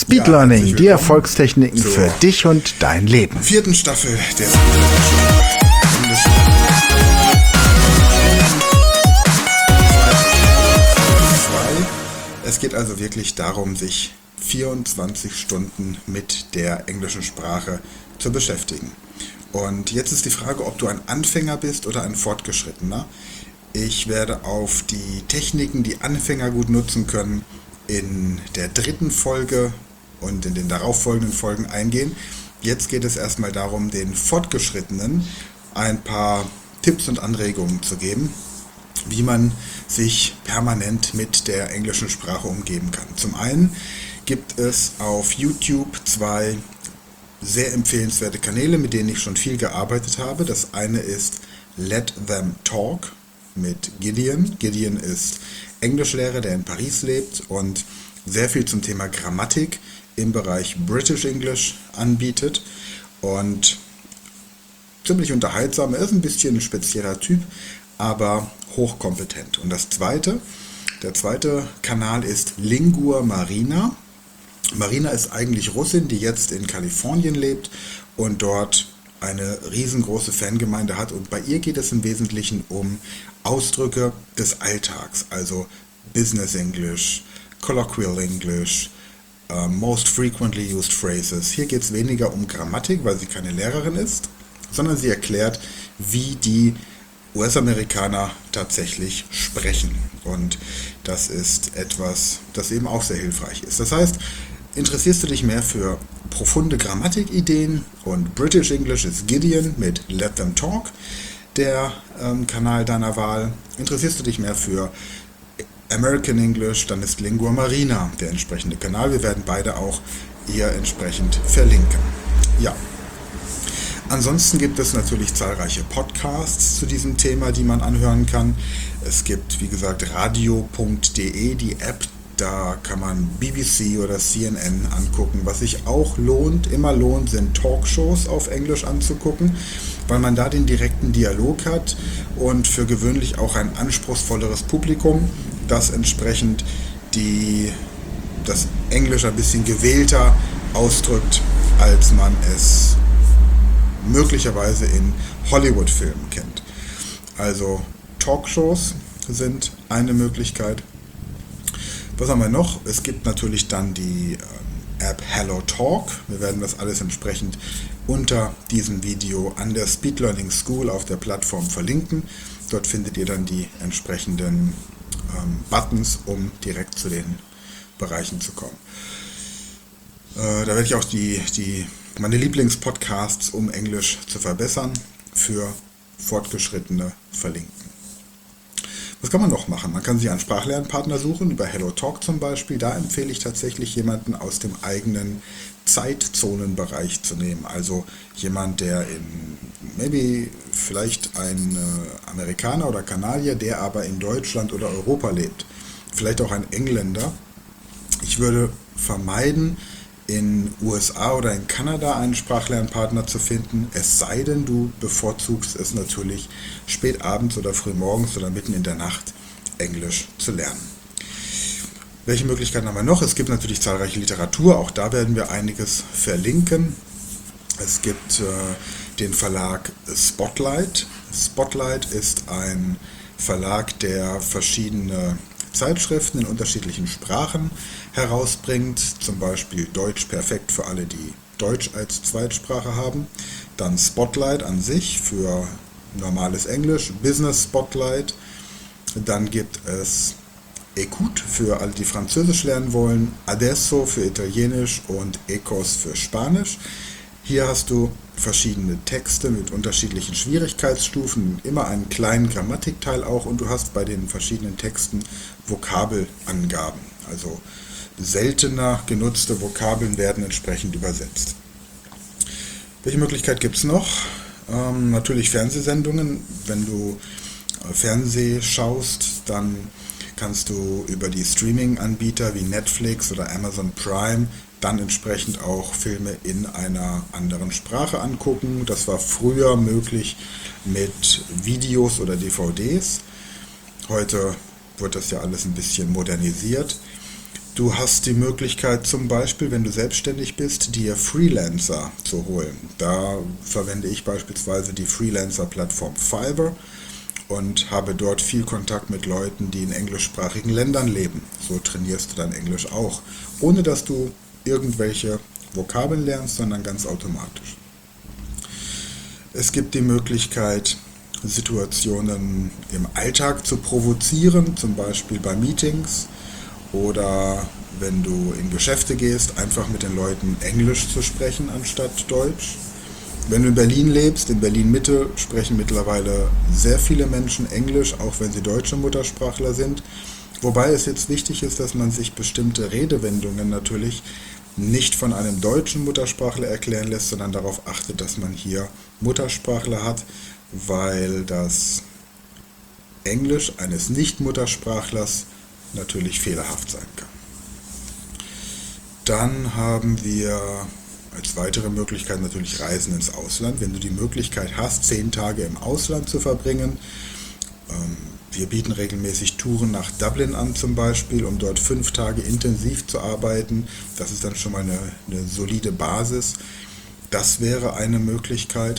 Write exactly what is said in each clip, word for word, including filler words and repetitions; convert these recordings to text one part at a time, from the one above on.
Speed Ja, Learning, herzlich die willkommen Erfolgstechniken zur für dich und dein Leben. vierten Staffel der englischen zwei. Es geht also wirklich darum, sich vierundzwanzig Stunden mit der englischen Sprache zu beschäftigen. Und jetzt ist die Frage, ob du ein Anfänger bist oder ein Fortgeschrittener. Ich werde auf die Techniken, die Anfänger gut nutzen können, in der dritten Folge und in den darauffolgenden Folgen eingehen. Jetzt geht es erstmal darum, den Fortgeschrittenen ein paar Tipps und Anregungen zu geben, wie man sich permanent mit der englischen Sprache umgeben kann. Zum einen gibt es auf YouTube zwei sehr empfehlenswerte Kanäle, mit denen ich schon viel gearbeitet habe. Das eine ist Let Them Talk mit Gideon. Gideon ist Englischlehrer, der in Paris lebt und sehr viel zum Thema Grammatik im Bereich British English anbietet und ziemlich unterhaltsam. Er ist ein bisschen ein spezieller Typ, aber hochkompetent. Und das zweite, der zweite Kanal ist Lingua Marina. Marina ist eigentlich Russin, die jetzt in Kalifornien lebt und dort eine riesengroße Fangemeinde hat. Und bei ihr geht es im Wesentlichen um Ausdrücke des Alltags, also Business English, Colloquial English, uh, Most Frequently Used Phrases. Hier geht es weniger um Grammatik, weil sie keine Lehrerin ist, sondern sie erklärt, wie die U S-Amerikaner tatsächlich sprechen. Und das ist etwas, das eben auch sehr hilfreich ist. Das heißt, interessierst du dich mehr für profunde Grammatikideen und British English ist Gideon mit Let Them Talk, der ähm, Kanal deiner Wahl. Interessierst du dich mehr für American English, dann ist Lingua Marina der entsprechende Kanal. Wir werden beide auch hier entsprechend verlinken. Ja. Ansonsten gibt es natürlich zahlreiche Podcasts zu diesem Thema, die man anhören kann. Es gibt, wie gesagt, radio punkt de, die App, da kann man B B C oder C N N angucken. Was sich auch lohnt, immer lohnt, sind Talkshows auf Englisch anzugucken, weil man da den direkten Dialog hat und für gewöhnlich auch ein anspruchsvolleres Publikum, das entsprechend die, das Englisch ein bisschen gewählter ausdrückt, als man es möglicherweise in Hollywood-Filmen kennt. Also Talkshows sind eine Möglichkeit. Was haben wir noch? Es gibt natürlich dann die äh, App Hello Talk. Wir werden das alles entsprechend unter diesem Video an der Speed Learning School auf der Plattform verlinken. Dort findet ihr dann die entsprechenden ähm, Buttons, um direkt zu den Bereichen zu kommen. Äh, da werde ich auch die, die, meine Lieblingspodcasts, um Englisch zu verbessern, für Fortgeschrittene verlinken. Was kann man noch machen? Man kann sich einen Sprachlernpartner suchen, über Hello Talk zum Beispiel. Da empfehle ich tatsächlich jemanden aus dem eigenen Zeitzonenbereich zu nehmen. Also jemand, der in, maybe vielleicht ein äh, Amerikaner oder Kanadier, der aber in Deutschland oder Europa lebt. Vielleicht auch ein Engländer. Ich würde vermeiden, in U S A oder in Kanada einen Sprachlernpartner zu finden, es sei denn, du bevorzugst es natürlich spät abends oder früh morgens oder mitten in der Nacht Englisch zu lernen. Welche Möglichkeiten haben wir noch? Es gibt natürlich zahlreiche Literatur, auch da werden wir einiges verlinken. Es gibt äh, den Verlag Spotlight. Spotlight ist ein Verlag, der verschiedene Zeitschriften in unterschiedlichen Sprachen herausbringt, zum Beispiel Deutsch perfekt für alle, die Deutsch als Zweitsprache haben, dann Spotlight an sich für normales Englisch, Business Spotlight, dann gibt es Écoute für alle, die Französisch lernen wollen, Adesso für Italienisch und Ecos für Spanisch. Hier hast du verschiedene Texte mit unterschiedlichen Schwierigkeitsstufen, immer einen kleinen Grammatikteil auch, und du hast bei den verschiedenen Texten Vokabelangaben. Also seltener genutzte Vokabeln werden entsprechend übersetzt. Welche Möglichkeit gibt es noch? Ähm, natürlich Fernsehsendungen. Wenn du äh, Fernseh schaust, dann kannst du über die Streaming-Anbieter wie Netflix oder Amazon Prime dann entsprechend auch Filme in einer anderen Sprache angucken. Das war früher möglich mit Videos oder D V Ds. Heute wird das ja alles ein bisschen modernisiert. Du hast die Möglichkeit zum Beispiel, wenn du selbstständig bist, dir Freelancer zu holen. Da verwende ich beispielsweise die Freelancer-Plattform Fiverr und habe dort viel Kontakt mit Leuten, die in englischsprachigen Ländern leben. So trainierst du dein Englisch auch, ohne dass du irgendwelche Vokabeln lernst, sondern ganz automatisch. Es gibt die Möglichkeit, Situationen im Alltag zu provozieren, zum Beispiel bei Meetings oder wenn du in Geschäfte gehst, einfach mit den Leuten Englisch zu sprechen anstatt Deutsch. Wenn du in Berlin lebst, in Berlin-Mitte, sprechen mittlerweile sehr viele Menschen Englisch, auch wenn sie deutsche Muttersprachler sind. Wobei es jetzt wichtig ist, dass man sich bestimmte Redewendungen natürlich nicht von einem deutschen Muttersprachler erklären lässt, sondern darauf achtet, dass man hier Muttersprachler hat, weil das Englisch eines Nicht-Muttersprachlers natürlich fehlerhaft sein kann. Dann haben wir als weitere Möglichkeit natürlich Reisen ins Ausland. Wenn du die Möglichkeit hast, zehn Tage im Ausland zu verbringen, ähm, wir bieten regelmäßig Touren nach Dublin an zum Beispiel, um dort fünf Tage intensiv zu arbeiten. Das ist dann schon mal eine, eine solide Basis. Das wäre eine Möglichkeit.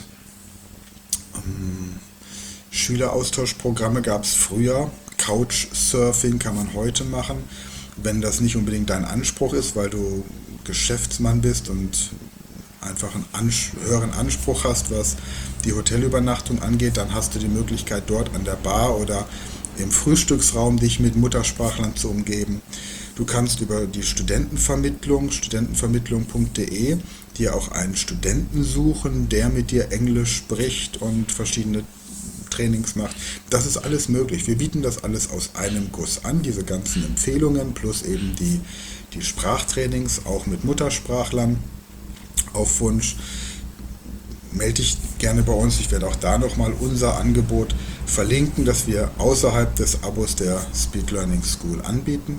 Ähm, Schüleraustauschprogramme gab es früher. Couchsurfing kann man heute machen, wenn das nicht unbedingt dein Anspruch ist, weil du Geschäftsmann bist und einfach einen Ans- höheren Anspruch hast, was die Hotelübernachtung angeht, dann hast du die Möglichkeit, dort an der Bar oder im Frühstücksraum dich mit Muttersprachlern zu umgeben. Du kannst über die Studentenvermittlung, studentenvermittlung punkt de, dir auch einen Studenten suchen, der mit dir Englisch spricht und verschiedene Trainings macht. Das ist alles möglich. Wir bieten das alles aus einem Guss an, diese ganzen Empfehlungen plus eben die, die Sprachtrainings, auch mit Muttersprachlern auf Wunsch. Melde dich gerne bei uns. Ich werde auch da nochmal unser Angebot verlinken, das wir außerhalb des Abos der Speed Learning School anbieten.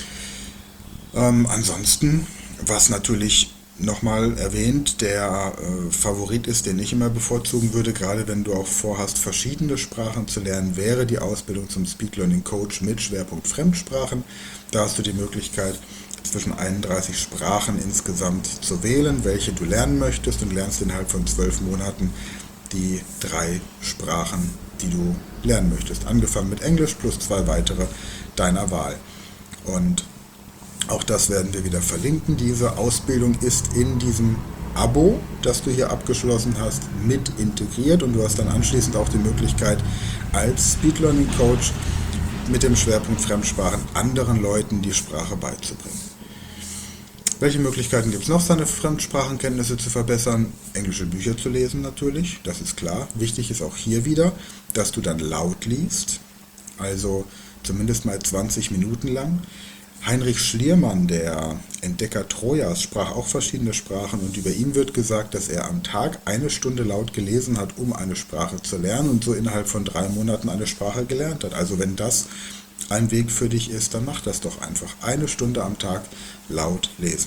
Ähm, ansonsten, was natürlich nochmal erwähnt, der äh, Favorit ist, den ich immer bevorzugen würde, gerade wenn du auch vorhast, verschiedene Sprachen zu lernen, wäre die Ausbildung zum Speed Learning Coach mit Schwerpunkt Fremdsprachen. Da hast du die Möglichkeit, zwischen einunddreißig Sprachen insgesamt zu wählen, welche du lernen möchtest, und lernst innerhalb von zwölf Monaten die drei Sprachen, die du lernen möchtest. Angefangen mit Englisch plus zwei weitere deiner Wahl. Und auch das werden wir wieder verlinken. Diese Ausbildung ist in diesem Abo, das du hier abgeschlossen hast, mit integriert, und du hast dann anschließend auch die Möglichkeit, als Speed Learning Coach mit dem Schwerpunkt Fremdsprachen anderen Leuten die Sprache beizubringen. Welche Möglichkeiten gibt es noch, seine Fremdsprachenkenntnisse zu verbessern? Englische Bücher zu lesen natürlich, das ist klar. Wichtig ist auch hier wieder, dass du dann laut liest, also zumindest mal zwanzig Minuten lang. Heinrich Schliermann, der Entdecker Trojas, sprach auch verschiedene Sprachen, und über ihn wird gesagt, dass er am Tag eine Stunde laut gelesen hat, um eine Sprache zu lernen, und so innerhalb von drei Monaten eine Sprache gelernt hat. Also wenn das ein Weg für dich ist, dann mach das doch einfach. Eine Stunde am Tag laut lesen.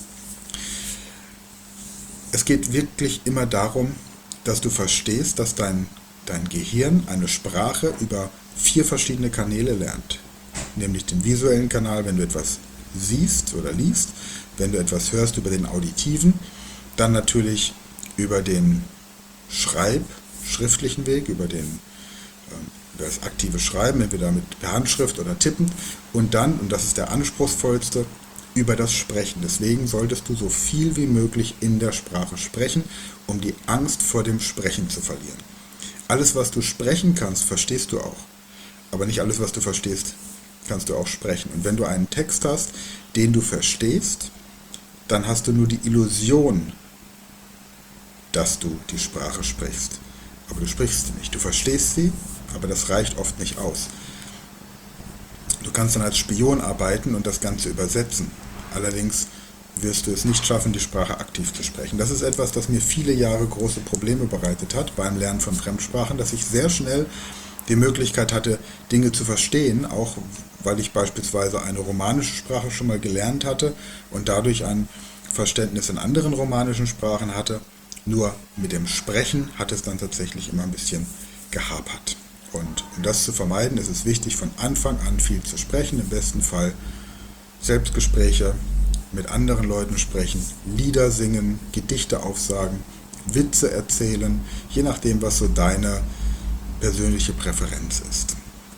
Es geht wirklich immer darum, dass du verstehst, dass dein, dein Gehirn eine Sprache über vier verschiedene Kanäle lernt. Nämlich den visuellen Kanal, wenn du etwas siehst oder liest, wenn du etwas hörst über den auditiven, dann natürlich über den Schreib-, schriftlichen Weg, über, den, äh, über das aktive Schreiben, entweder mit per Handschrift oder Tippen, und dann, und das ist der anspruchsvollste, über das Sprechen. Deswegen solltest du so viel wie möglich in der Sprache sprechen, um die Angst vor dem Sprechen zu verlieren. Alles, was du sprechen kannst, verstehst du auch. Aber nicht alles, was du verstehst, kannst du auch sprechen. Und wenn du einen Text hast, den du verstehst, dann hast du nur die Illusion, dass du die Sprache sprichst. Aber du sprichst sie nicht. Du verstehst sie, aber das reicht oft nicht aus. Du kannst dann als Spion arbeiten und das Ganze übersetzen. Allerdings wirst du es nicht schaffen, die Sprache aktiv zu sprechen. Das ist etwas, das mir viele Jahre große Probleme bereitet hat beim Lernen von Fremdsprachen, dass ich sehr schnell die Möglichkeit hatte, Dinge zu verstehen, auch weil ich beispielsweise eine romanische Sprache schon mal gelernt hatte und dadurch ein Verständnis in anderen romanischen Sprachen hatte. Nur mit dem Sprechen hat es dann tatsächlich immer ein bisschen gehapert. Und um das zu vermeiden, ist es wichtig, von Anfang an viel zu sprechen, im besten Fall Selbstgespräche, mit anderen Leuten sprechen, Lieder singen, Gedichte aufsagen, Witze erzählen, je nachdem, was so deine persönliche Präferenz ist.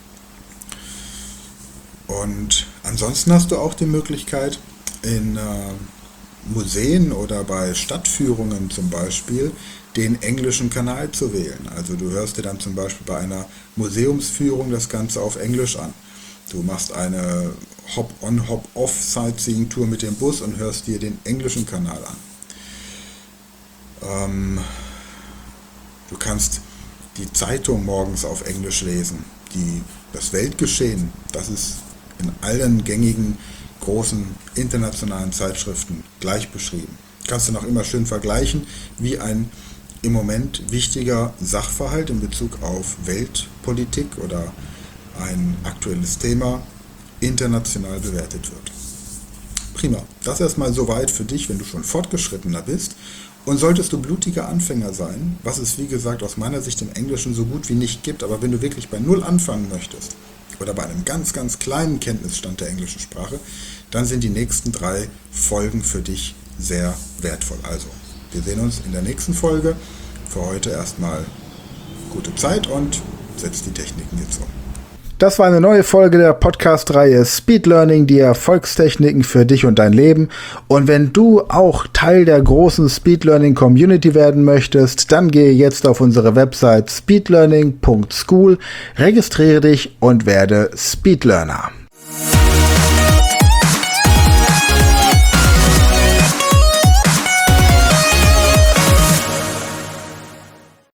Und ansonsten hast du auch die Möglichkeit, in äh, Museen oder bei Stadtführungen zum Beispiel den englischen Kanal zu wählen. Also du hörst dir dann zum Beispiel bei einer Museumsführung das Ganze auf Englisch an. Du machst eine Hop-on, Hop-off Sightseeing-Tour mit dem Bus und hörst dir den englischen Kanal an. Ähm, du kannst die Zeitung morgens auf Englisch lesen. Die, das Weltgeschehen, das ist in allen gängigen großen internationalen Zeitschriften gleich beschrieben. Kannst du noch immer schön vergleichen, wie ein im Moment wichtiger Sachverhalt in Bezug auf Weltpolitik oder ein aktuelles Thema international bewertet wird. Prima, das erstmal soweit für dich, wenn du schon fortgeschrittener bist. Und solltest du blutiger Anfänger sein, was es wie gesagt aus meiner Sicht im Englischen so gut wie nicht gibt, aber wenn du wirklich bei Null anfangen möchtest oder bei einem ganz, ganz kleinen Kenntnisstand der englischen Sprache, dann sind die nächsten drei Folgen für dich sehr wertvoll. Also, wir sehen uns in der nächsten Folge. Für heute erstmal gute Zeit und setz die Techniken jetzt um. Das war eine neue Folge der Podcast-Reihe Speed Learning, die Erfolgstechniken für dich und dein Leben. Und wenn du auch Teil der großen Speed Learning Community werden möchtest, dann gehe jetzt auf unsere Website speedlearning punkt school, registriere dich und werde Speed Learner.